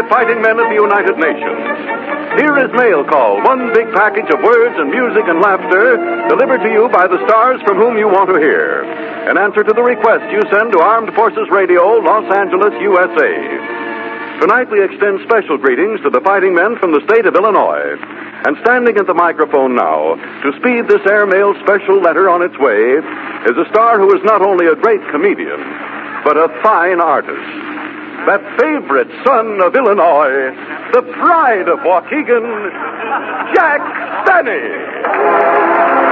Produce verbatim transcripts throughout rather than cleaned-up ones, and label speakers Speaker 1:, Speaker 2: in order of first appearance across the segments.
Speaker 1: fighting men of the United Nations. Here is Mail Call, one big package of words and music and laughter delivered to you by the stars from whom you want to hear. In answer to the request you send to Armed Forces Radio, Los Angeles, U S A. Tonight we extend special greetings to the fighting men from the state of Illinois. And standing at the microphone now to speed this airmail special letter on its way is a star who is not only a great comedian, but a fine artist. That favorite son of Illinois, the pride of Waukegan, Jack Benny.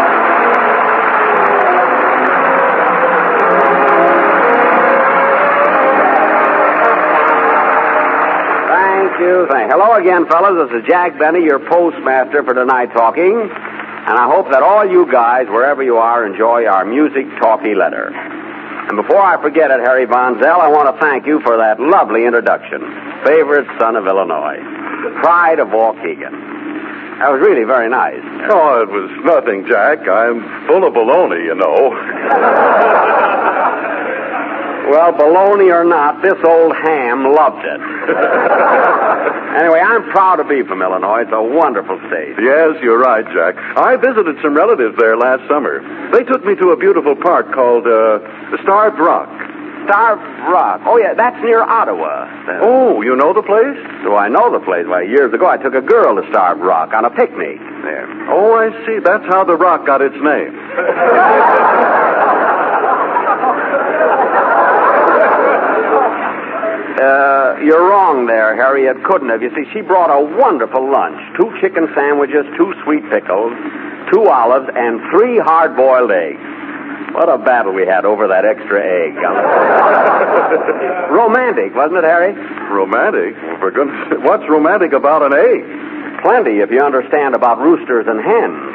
Speaker 2: Thank you. Thank you. Hello again, fellas. This is Jack Benny, your postmaster for tonight's talking. And I hope that all you guys, wherever you are, enjoy our music talkie letter. And before I forget it, Harry Von Zell, I want to thank you for that lovely introduction. Favorite son of Illinois. Pride of Waukegan. That was really very nice.
Speaker 1: Oh, it was nothing, Jack. I'm full of baloney, you know.
Speaker 2: Well, baloney or not, this old ham loved it. Anyway, I'm proud to be from Illinois. It's a wonderful state.
Speaker 1: Yes, you're right, Jack. I visited some relatives there last summer. They took me to a beautiful park called uh, Starved Rock.
Speaker 2: Starved Rock? Oh, yeah, that's near Ottawa.
Speaker 1: Oh, you know the place?
Speaker 2: Do I know the place? Well, years ago, I took a girl to Starved Rock on a picnic there.
Speaker 1: Oh, I see. That's how the rock got its name.
Speaker 2: Uh, you're wrong there, Harry. It couldn't have. You see, she brought a wonderful lunch. Two chicken sandwiches, two sweet pickles, two olives, and three hard-boiled eggs. What a battle we had over that extra egg. Romantic, wasn't it, Harry?
Speaker 1: Romantic? Well, for goodness sake, what's romantic about an egg?
Speaker 2: Plenty, if you understand about roosters and hens.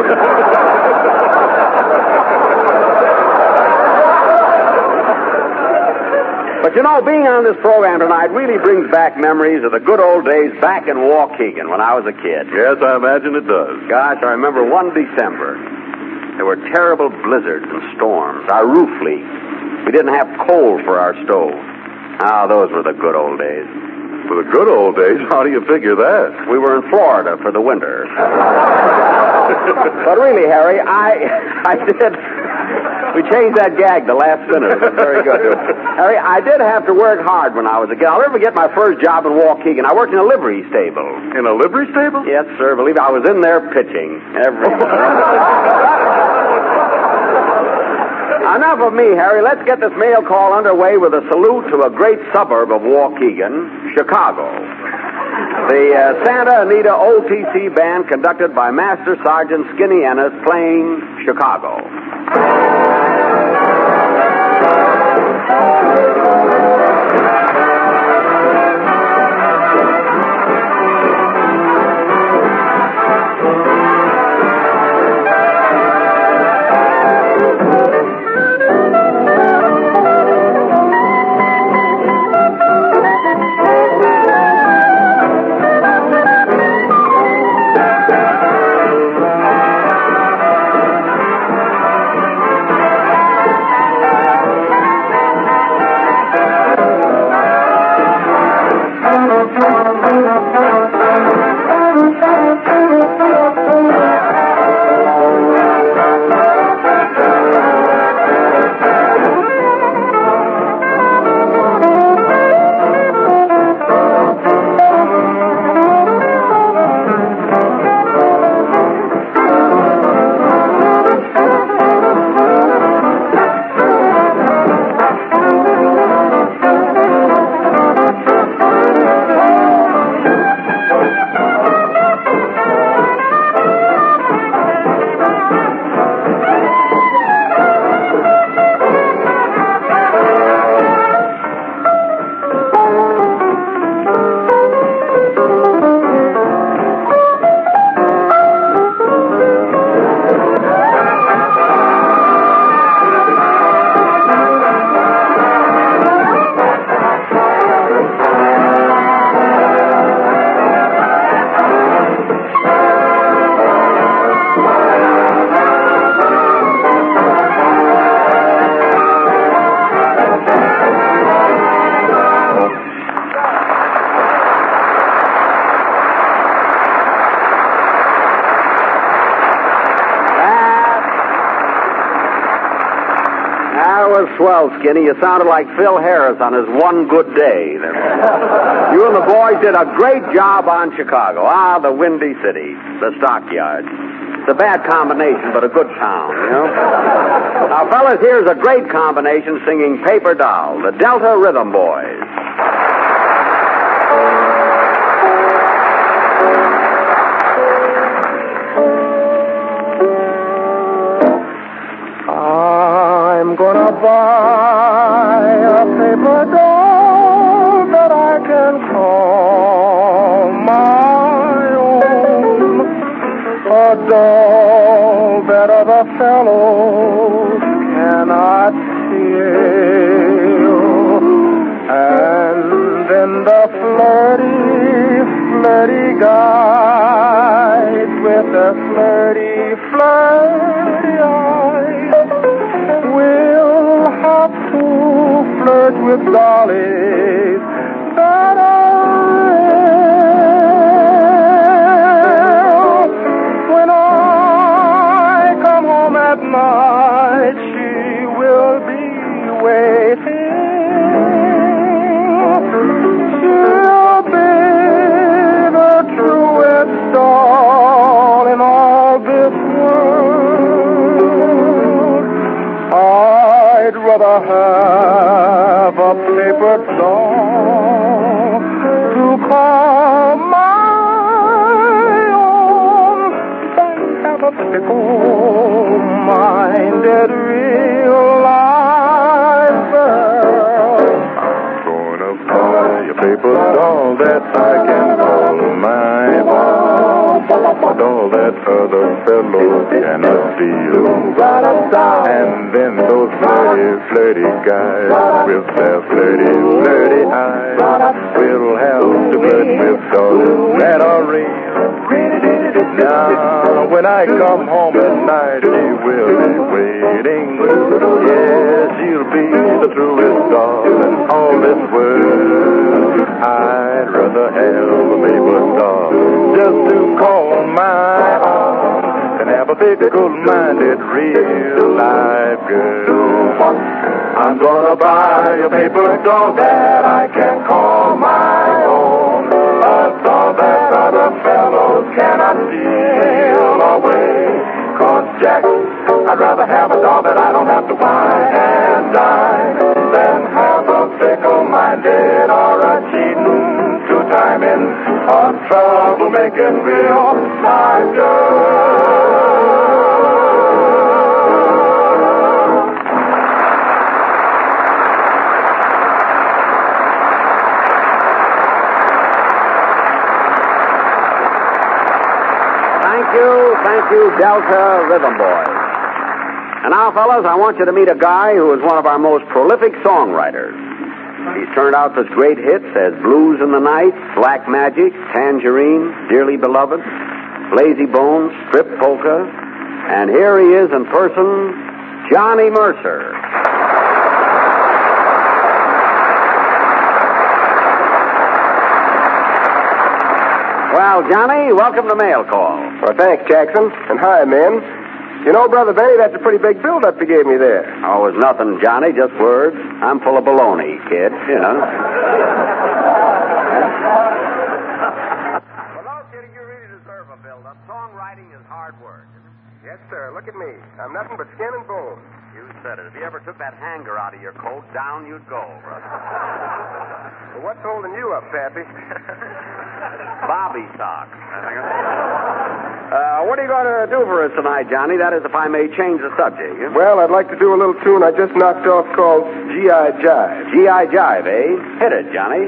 Speaker 2: But, you know, being on this program tonight really brings back memories of the good old days back in Waukegan when I was a kid.
Speaker 1: Yes, I imagine it does.
Speaker 2: Gosh, I remember one December. There were terrible blizzards and storms. Our roof leaked. We didn't have coal for our stove. Ah, those were the good old days.
Speaker 1: For the good old days? How do you figure that?
Speaker 2: We were in Florida for the winter. But really, Harry, I, I did... We changed that gag the last minute. It was very good. Harry, I did have to work hard when I was a kid. I'll never forget my first job in Waukegan. I worked in a livery stable.
Speaker 1: In a livery stable?
Speaker 2: Yes, sir. Believe me, I was in there pitching every Enough of me, Harry. Let's get this mail call underway with a salute to a great suburb of Waukegan, Chicago. The uh, Santa Anita O T C Band, conducted by Master Sergeant Skinny Ennis, playing Chicago. swell, Skinny. You sounded like Phil Harris on his one good day. You and the boys did a great job on Chicago. Ah, the Windy City, the stockyards. It's a bad combination, but a good town, you know? Now, fellas, here's a great combination singing Paper Doll, the Delta Rhythm Boys.
Speaker 3: I'm gonna buy a paper doll that I can call my own. A doll that other fellows cannot feel. And then the flirty, flirty guys with their flirty, flirty eyes will have to flirt with dollies that are real. When I come home at night, she will be waiting. She'll be the truest doll in all this world. I'd rather have a paper doll to call my own than have a fickle-minded real-life girl. I'm gonna buy a paper doll that I can call my own. A doll that other fellows cannot steal. And then those flirty, flirty guys with their flirty, flirty eyes will have to flirt with dolls that are real. Now, when I come home at night, she will be waiting. Yes, she'll be the truest doll in all this world. I'd rather have a paper doll just to call my own than have a fickle-minded real-life girl. I'm gonna buy a paper doll that I can call my own. A doll that other fellows cannot steal away. 'Cause, Jack, I'd rather have a doll that I don't have to buy and dine than have a fickle-minded or a cheating, two-timing, or trouble-making real-life girl.
Speaker 2: Thank you, thank you, Delta Rhythm Boys. And now, fellas, I want you to meet a guy who is one of our most prolific songwriters. He's turned out such great hits as Blues in the Night, Black Magic, Tangerine, Dearly Beloved, Lazy Bones, Strip Polka, and here he is in person, Johnny Mercer. Well, Johnny, welcome to Mail Call.
Speaker 3: Well, thanks, Jackson. And hi, men. You know, Brother Benny, that's a pretty big build-up you gave me there.
Speaker 2: Oh, it was nothing, Johnny, just words. I'm full of baloney, kid, you know.
Speaker 3: Well, no, kid, you really deserve a build-up. Songwriting is hard work. Yes, sir. Look at me. I'm nothing but skin and bone.
Speaker 2: You said it. If you ever took that hanger out of your coat, down you'd go, brother.
Speaker 3: Well, what's holding you up, Pappy?
Speaker 2: Bobby socks. Uh, what are you going to do for us tonight, Johnny? That is, if I may change the subject. Eh?
Speaker 3: Well, I'd like to do a little tune I just knocked off called G I Jive.
Speaker 2: G I Jive, eh? Hit it, Johnny.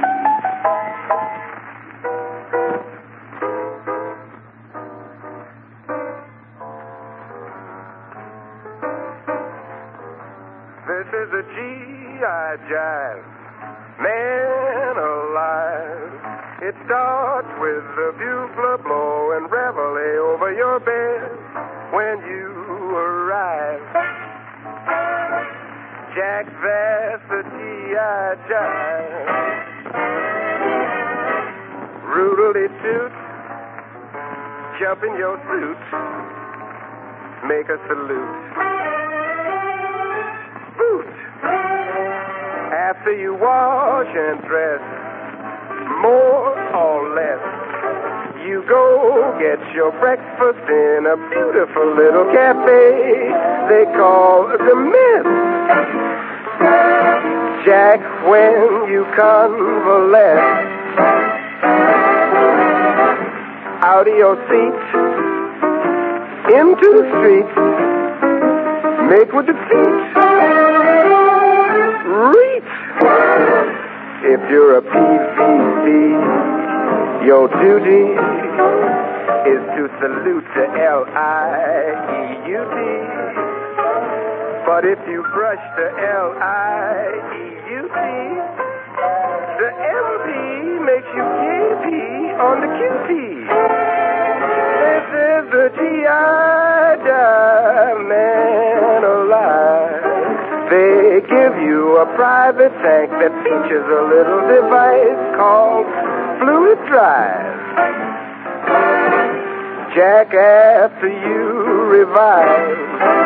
Speaker 3: This is a G I Jive, man alive. It starts with the bugle blow and reveille over your bed when you arrive. Jack, that's the G I Jive. Rudely toot, jump in your suit, make a salute. Boot! After you wash and dress, more or less, you go get your breakfast in a beautiful little cafe they call the Mist. Jack, when you convalesce out of your seat into the street, make with the feet, reach. If you're a P V P, your duty is to salute the L I E U D. But if you brush the L I E U D, the M P makes you K P on the Q T. This is the G I man alive. They give you a private tank that features a little device called Fluid Drive. Jack, after you revive,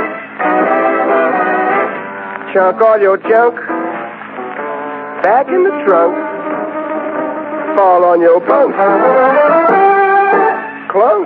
Speaker 3: chunk all your junk back in the trunk, fall on your bunk, clunk.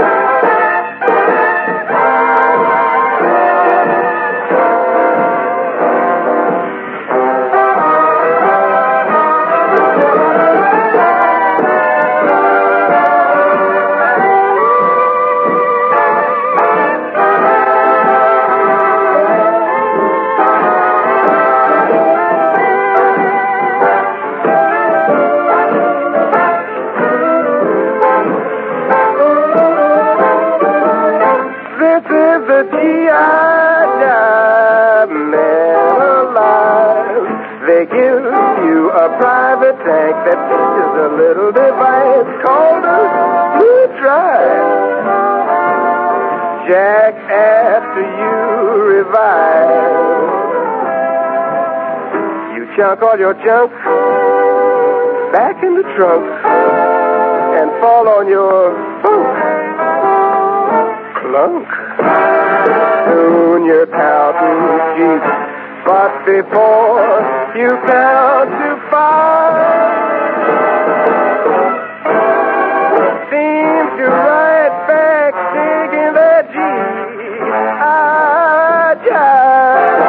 Speaker 3: Private tank that features a little device called a Fluid Drive. Jack, after you revive, you chunk all your junk back in the trunk and fall on your bunk, clunk. Soon you're counting sheep, but before you count to five, seems to right back digging that G I jive.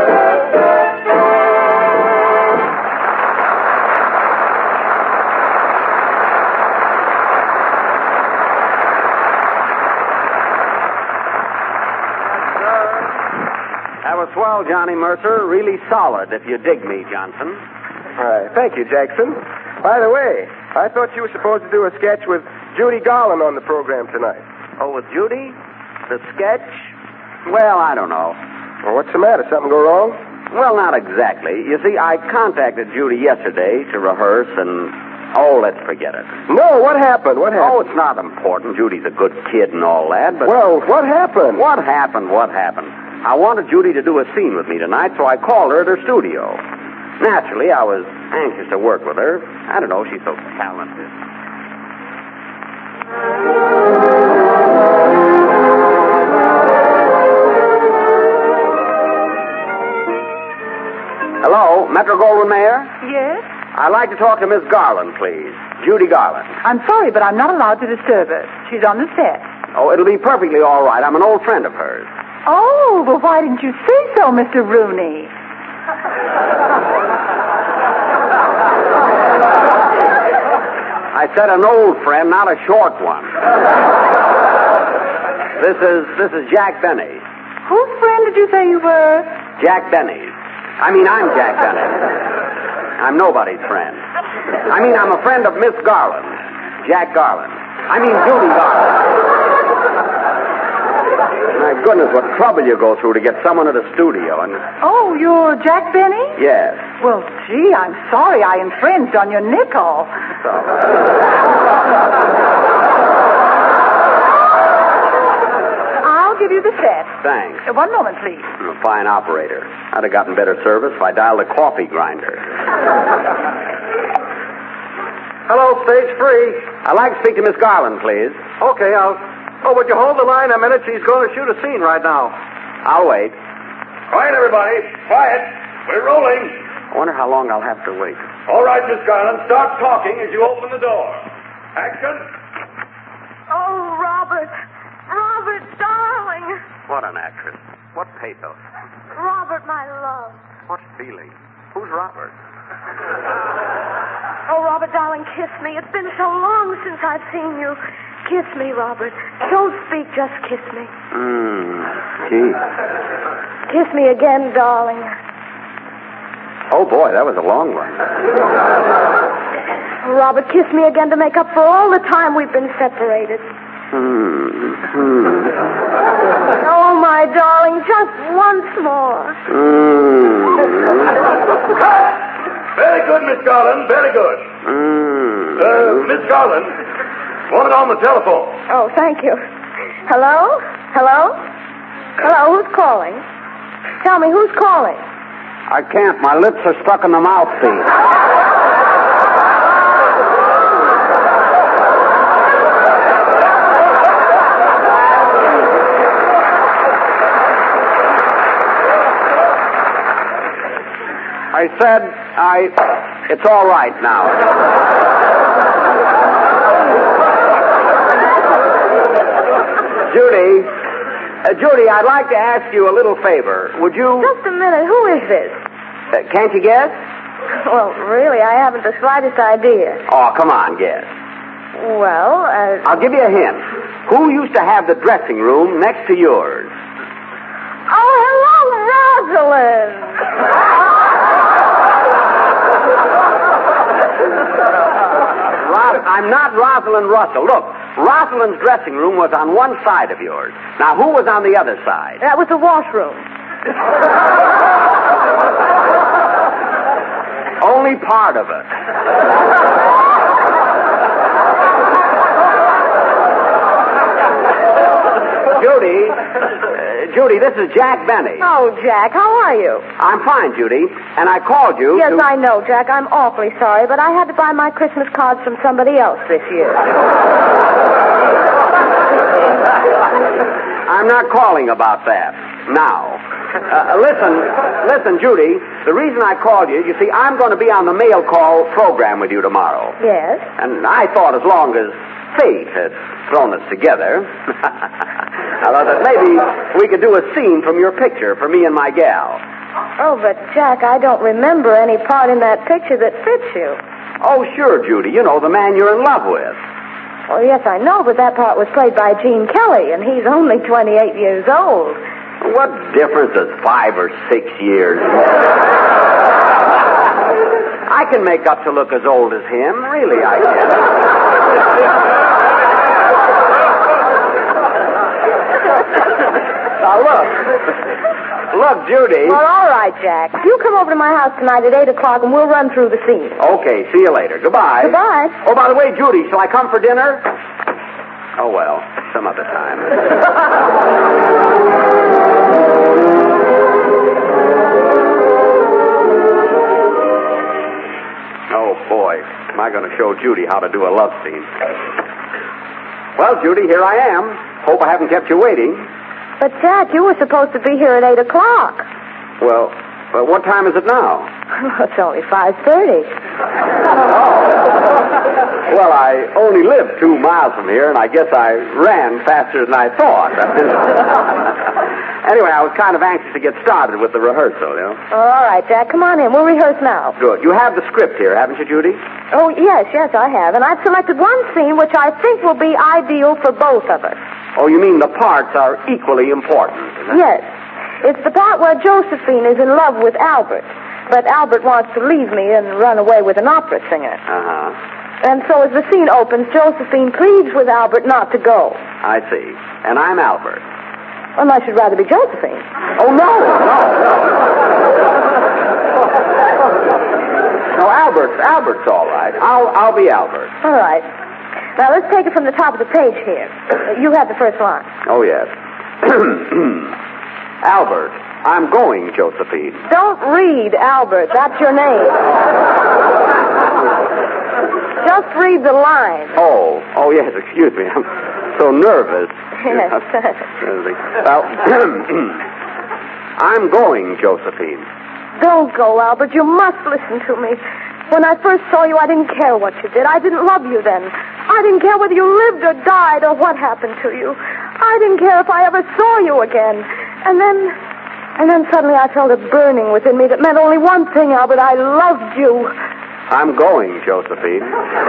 Speaker 2: That was swell, Johnny Mercer. Really solid, if you dig me, Johnson.
Speaker 3: All right. Thank you, Jackson. By the way, I thought you were supposed to do a sketch with Judy Garland on the program tonight.
Speaker 2: Oh, with Judy? The sketch? Well, I don't know.
Speaker 3: Well, what's the matter? Something go wrong?
Speaker 2: Well, not exactly. You see, I contacted Judy yesterday to rehearse, and, oh, let's forget it.
Speaker 3: No, what happened? What happened?
Speaker 2: Oh, it's not important. Judy's a good kid and all that, but...
Speaker 3: Well, what happened?
Speaker 2: What happened? What happened? I wanted Judy to do a scene with me tonight, so I called her at her studio. Naturally, I was anxious to work with her. I don't know, she's so talented. Hello, Metro-Goldwyn-Mayer?
Speaker 4: Yes?
Speaker 2: I'd like to talk to Miss Garland, please. Judy Garland.
Speaker 4: I'm sorry, but I'm not allowed to disturb her. She's on the set.
Speaker 2: Oh, it'll be perfectly all right. I'm an old friend of hers.
Speaker 4: Oh, well, why didn't you say so, Mister Rooney?
Speaker 2: I said an old friend, not a short one. This is this is Jack Benny.
Speaker 4: Whose friend did you say you were?
Speaker 2: Jack Benny. I mean, I'm Jack Benny. I'm nobody's friend. I mean, I'm a friend of Miss Garland. Jack Garland. I mean, Judy Garland. My goodness, what trouble you go through to get someone at a studio. And
Speaker 4: Oh, you're Jack Benny?
Speaker 2: yes.
Speaker 4: Well, gee, I'm sorry I infringed on your nickel. I'll give you the set.
Speaker 2: Thanks.
Speaker 4: Uh, one moment, please.
Speaker 2: I'm a fine operator. I'd have gotten better service if I dialed a coffee grinder.
Speaker 3: Hello, stage free.
Speaker 2: I'd like to speak to Miss Garland, please.
Speaker 3: Okay, I'll... Oh, would you hold the line a minute? She's going to shoot a scene right now.
Speaker 2: I'll wait.
Speaker 1: Quiet, everybody. Quiet. We're rolling.
Speaker 2: I wonder how long I'll have to wait.
Speaker 1: All right, Miss Garland, start talking as you open the door. Action.
Speaker 5: Oh, Robert. Robert, darling.
Speaker 2: What an actress. What pathos.
Speaker 5: Robert, my love.
Speaker 2: What feeling. Who's Robert?
Speaker 5: Oh, Robert, darling, kiss me. It's been so long since I've seen you. Kiss me, Robert. Don't speak, just kiss me.
Speaker 2: Mmm, gee.
Speaker 5: Kiss me again, darling.
Speaker 2: Oh, boy, that was a long one.
Speaker 5: Robert, kiss me again to make up for all the time we've been separated.
Speaker 2: Hmm. Hmm.
Speaker 5: Oh, my darling, just once more.
Speaker 2: Hmm.
Speaker 1: Very good, Miss Garland, very good.
Speaker 2: Hmm.
Speaker 1: Uh, Miss Garland, want it on the telephone.
Speaker 5: Oh, thank you. Hello? Hello? Hello, who's calling? Tell me, who's calling?
Speaker 2: I can't. My lips are stuck in the mouthpiece. I said, I... It's all right now. Judy, uh, Judy, I'd like to ask you a little favor. Would you...
Speaker 5: Just a minute, who is this?
Speaker 2: Uh, can't you guess?
Speaker 5: Well, really, I haven't the slightest idea.
Speaker 2: Oh, come on, guess.
Speaker 5: Well, uh...
Speaker 2: I'll give you a hint. Who used to have the dressing room next to yours?
Speaker 5: Oh, hello, Rosalind!
Speaker 2: Ros- I'm not Rosalind Russell. Look, Rosalind's dressing room was on one side of yours. Now, who was on the other side?
Speaker 5: That was the washroom.
Speaker 2: Only part of it. Judy, uh, Judy, this is Jack Benny.
Speaker 5: Oh, Jack, how are you?
Speaker 2: I'm fine, Judy, and I called you
Speaker 5: Yes,
Speaker 2: to...
Speaker 5: I know, Jack. I'm awfully sorry, but I had to buy my Christmas cards from somebody else this year.
Speaker 2: I'm not calling about that now. Uh, listen, listen, Judy, the reason I called you, you see, I'm going to be on the mail call program with you tomorrow.
Speaker 5: Yes?
Speaker 2: And I thought as long as fate had thrown us together, I thought that maybe we could do a scene from your picture for me and my gal.
Speaker 5: Oh, but, Jack, I don't remember any part in that picture that fits you.
Speaker 2: Oh, sure, Judy. You know, the man you're in love with.
Speaker 5: Well, yes, I know, but that part was played by Gene Kelly, and he's only twenty-eight years old.
Speaker 2: What difference does five or six years make? I can make up to look as old as him. Really, I can. Now, look. Look, Judy.
Speaker 5: Well, all right, Jack. You come over to my house tonight at eight o'clock, and we'll run through the scene.
Speaker 2: Okay, see you later. Goodbye.
Speaker 5: Goodbye.
Speaker 2: Oh, by the way, Judy, shall I come for dinner? Oh, well, some other time. Oh, boy. Am I going to show Judy how to do a love scene? Well, Judy, here I am. Hope I haven't kept you waiting.
Speaker 5: But, Jack, you were supposed to be here at eight o'clock.
Speaker 2: Well, well what time is it now?
Speaker 5: It's only five thirty.
Speaker 2: Well, I only live two miles from here, and I guess I ran faster than I thought. Anyway, I was kind of anxious to get started with the rehearsal, you know.
Speaker 5: All right, Jack, come on in. We'll rehearse now.
Speaker 2: Good. You have the script here, haven't you, Judy?
Speaker 5: Oh, yes, yes, I have. And I've selected one scene which I think will be ideal for both of us.
Speaker 2: Oh, you mean the parts are equally important?
Speaker 5: Yes. It's the part where Josephine is in love with Albert, but Albert wants to leave me and run away with an opera singer.
Speaker 2: Uh-huh.
Speaker 5: And so as the scene opens, Josephine pleads with Albert not to go.
Speaker 2: I see. And I'm Albert.
Speaker 5: Unless you'd rather be Josephine.
Speaker 2: Oh, no, no, no. No, Albert's, Albert's all right. I'll, I'll be Albert.
Speaker 5: All right. Now, let's take it from the top of the page here. You have the first line.
Speaker 2: Oh, yes. Albert, I'm going, Josephine.
Speaker 5: Don't read Albert. That's your name. Just read the line.
Speaker 2: Oh, oh, yes, excuse me. I'm so nervous.
Speaker 5: Yes.
Speaker 2: Well, I'm going, Josephine.
Speaker 5: Don't go, Albert. You must listen to me. When I first saw you, I didn't care what you did. I didn't love you then. I didn't care whether you lived or died or what happened to you. I didn't care if I ever saw you again. And then, and then suddenly I felt a burning within me that meant only one thing, Albert. I loved you.
Speaker 2: I'm going, Josephine.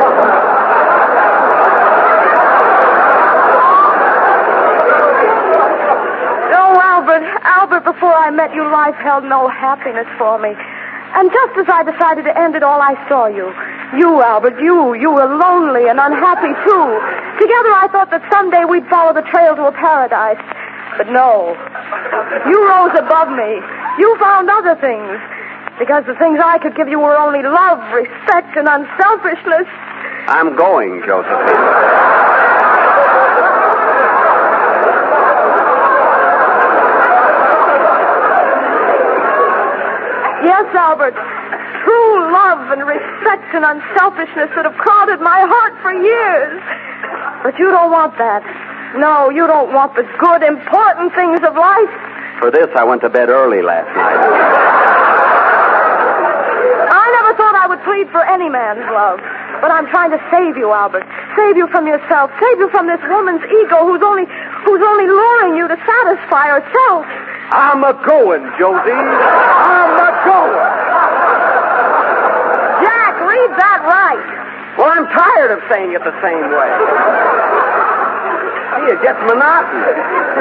Speaker 5: Oh, Albert, Albert, before I met you, life held no happiness for me. And just as I decided to end it all, I saw you. You, Albert, you. You were lonely and unhappy, too. Together, I thought that someday we'd follow the trail to a paradise. But no. You rose above me. You found other things. Because the things I could give you were only love, respect, and unselfishness.
Speaker 2: I'm going, Josephine.
Speaker 5: Yes, Albert. True love and respect and unselfishness that have crowded my heart for years. But you don't want that. No, you don't want the good, important things of life.
Speaker 2: For this, I went to bed early last night.
Speaker 5: I never thought I would plead for any man's love. But I'm trying to save you, Albert. Save you from yourself. Save you from this woman's ego who's only who's only luring you to satisfy herself.
Speaker 2: I'm a-going, Josie. I'm a-going.
Speaker 5: Jack, read that right.
Speaker 2: Well, I'm tired of saying it the same way. See, it gets monotonous.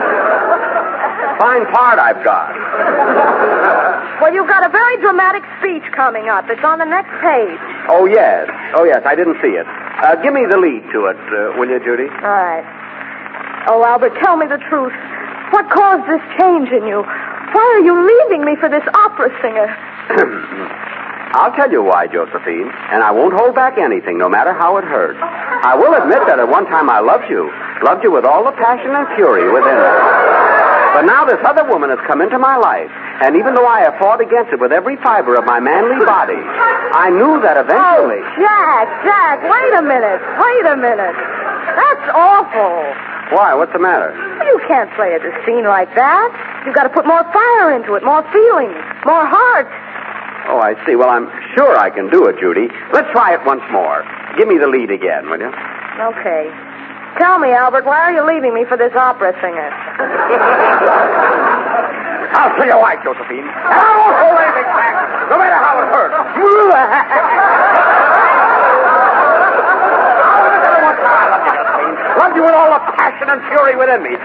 Speaker 2: Fine part I've got.
Speaker 5: Well, you've got a very dramatic speech coming up. It's on the next page.
Speaker 2: Oh, yes. Oh, yes, I didn't see it. Uh, give me the lead to it, uh, will you, Judy?
Speaker 5: All right. Oh, Albert, tell me the truth. What caused this change in you? Why are you leaving me for this opera singer?
Speaker 2: I'll tell you why, Josephine, and I won't hold back anything, no matter how it hurts. I will admit that at one time I loved you, loved you with all the passion and fury within me. But now this other woman has come into my life, and even though I have fought against it with every fiber of my manly body, I knew that eventually...
Speaker 5: Oh, Jack, Jack, wait a minute, wait a minute. That's awful.
Speaker 2: Why? What's the matter?
Speaker 5: You can't play a scene like that. You've got to put more fire into it, more feeling, more heart.
Speaker 2: Oh, I see. Well, I'm sure I can do it, Judy. Let's try it once more. Give me the lead again, will you?
Speaker 5: Okay. Tell me, Albert, why are you leaving me for this opera singer?
Speaker 2: I'll tell you why, Josephine. And I won't hold anything back, no matter how it hurts. Love you with all the passion and fury within me.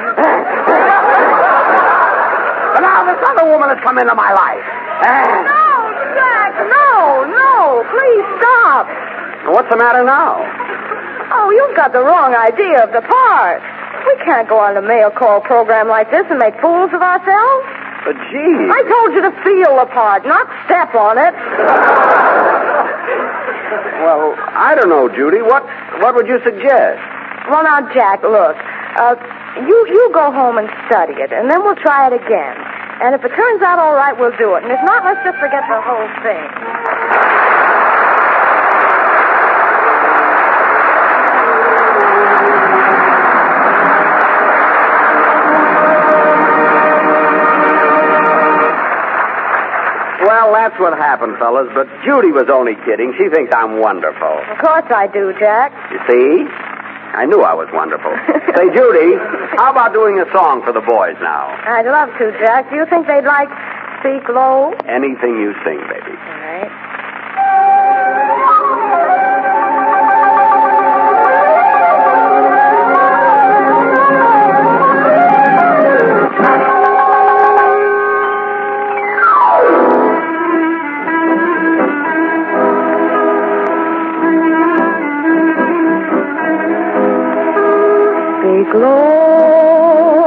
Speaker 2: But now this other woman has come into my life.
Speaker 5: No, Jack, no, no. Please stop.
Speaker 2: What's the matter now?
Speaker 5: Oh, you've got the wrong idea of the part. We can't go on a mail call program like this and make fools of ourselves.
Speaker 2: But gee.
Speaker 5: I told you to feel the part, not step on it.
Speaker 2: Well, I don't know, Judy. What what would you suggest?
Speaker 5: Well, now, Jack, look. Uh, you, you go home and study it, and then we'll try it again. And if it turns out all right, we'll do it. And if not, let's just forget the whole thing.
Speaker 2: Well, that's what happened, fellas. But Judy was only kidding. She thinks I'm wonderful.
Speaker 5: Of course I do, Jack.
Speaker 2: You see? I knew I was wonderful. Say, Judy, how about doing a song for the boys now?
Speaker 5: I'd love to, Jack. Do you think they'd like Speak Low?
Speaker 2: Anything you sing, baby.
Speaker 5: All right. Speak low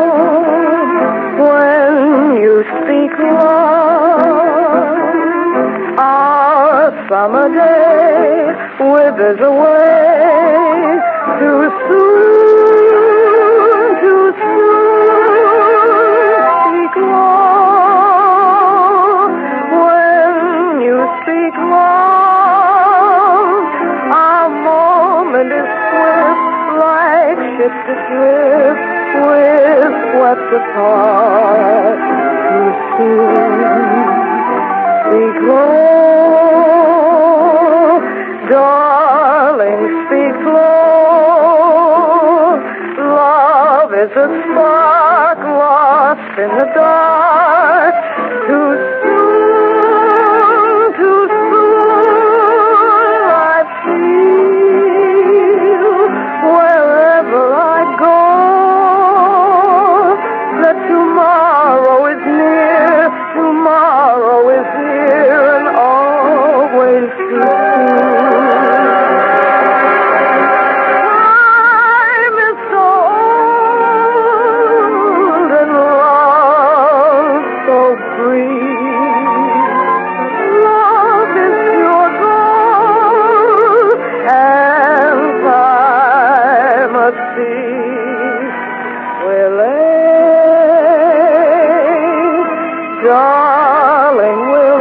Speaker 5: when you speak love. Our summer day withers away too soon, too soon. Speak low when you speak love. Our moment is swift like ships adrift, we're swept apart too soon.
Speaker 6: speak low. Darling, speak low. Love is a spark lost in the dark. Too soon, too soon I feel wherever I go that tomorrow is near, tomorrow is here and always too soon. Time is so old and love so brief. Love is pure gold and time a thief. We're late, darling, we're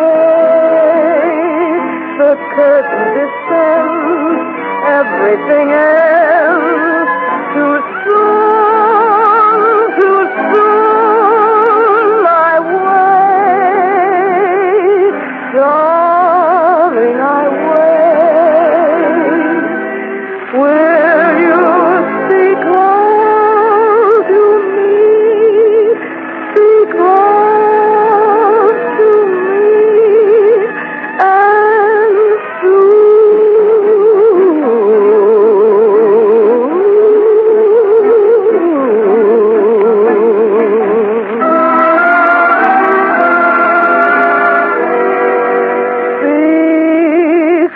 Speaker 6: late. The curtain descends, everything ends. Too soon, too soon I wait. Darling, I wait. Will you speak close to me? Speak close to me and Speak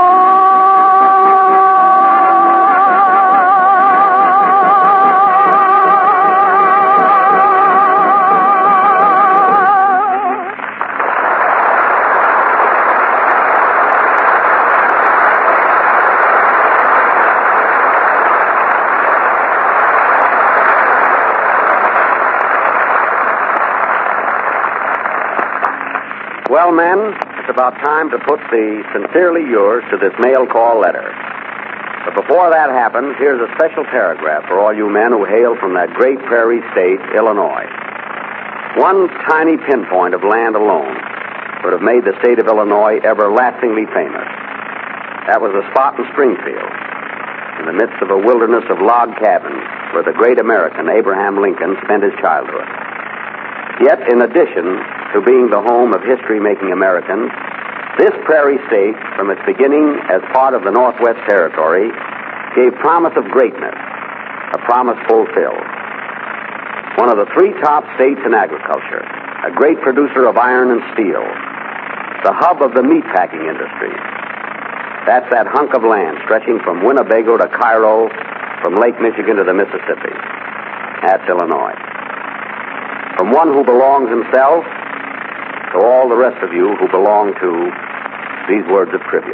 Speaker 2: Well, men, it's about time to put the sincerely yours to this mail call letter. But before that happens, here's a special paragraph for all you men who hail from that great prairie state, Illinois. One tiny pinpoint of land alone would have made the state of Illinois everlastingly famous. That was a spot in Springfield, in the midst of a wilderness of log cabins where the great American Abraham Lincoln spent his childhood. Yet, in addition to being the home of history-making Americans, this prairie state, from its beginning as part of the Northwest Territory, gave promise of greatness, a promise fulfilled. One of the three top states in agriculture, a great producer of iron and steel, the hub of the meatpacking industry. That's that hunk of land stretching from Winnebago to Cairo, from Lake Michigan to the Mississippi. That's Illinois. From one who belongs himself to all the rest of you who belong to these words of tribute.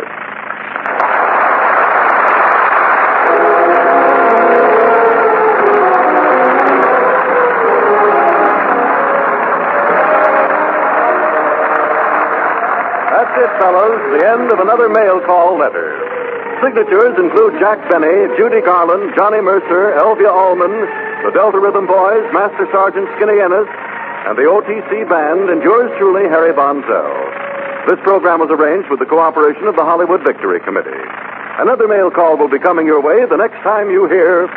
Speaker 1: That's it, fellows. The end of another mail call letter. Signatures include Jack Benny, Judy Garland, Johnny Mercer, Elvia Allman, the Delta Rhythm Boys, Master Sergeant Skinny Ennis, and the O T C Band, and yours truly, Harry Bonzell. This program was arranged with the cooperation of the Hollywood Victory Committee. Another mail call will be coming your way the next time you hear...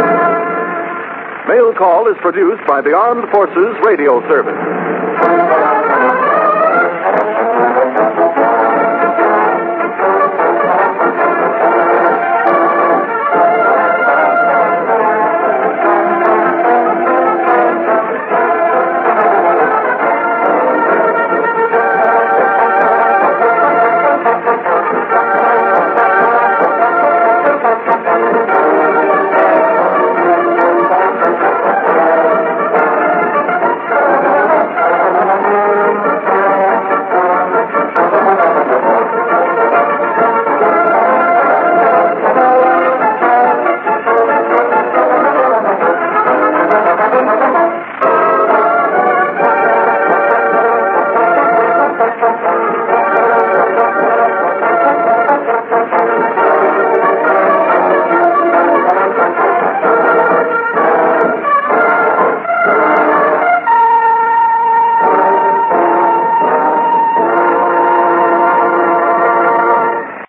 Speaker 1: Mail Call is produced by the Armed Forces Radio Service.